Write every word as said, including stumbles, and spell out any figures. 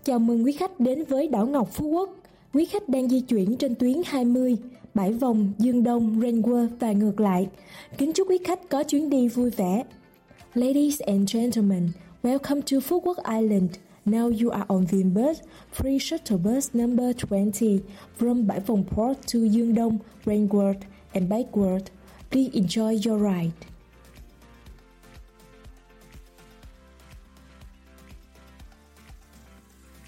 Chào mừng quý khách đến với đảo Ngọc Phú Quốc. Quý khách đang di chuyển trên tuyến hai mươi, Bãi Vòng, Dương Đông, Rainworld và ngược lại. Kính chúc quý khách có chuyến đi vui vẻ. Ladies and gentlemen, welcome to Phú Quốc Island. Now you are on Vinbus, free shuttle bus number twenty from Bãi Vòng Port to Dương Đông, Rainworld and backward. Please enjoy your ride.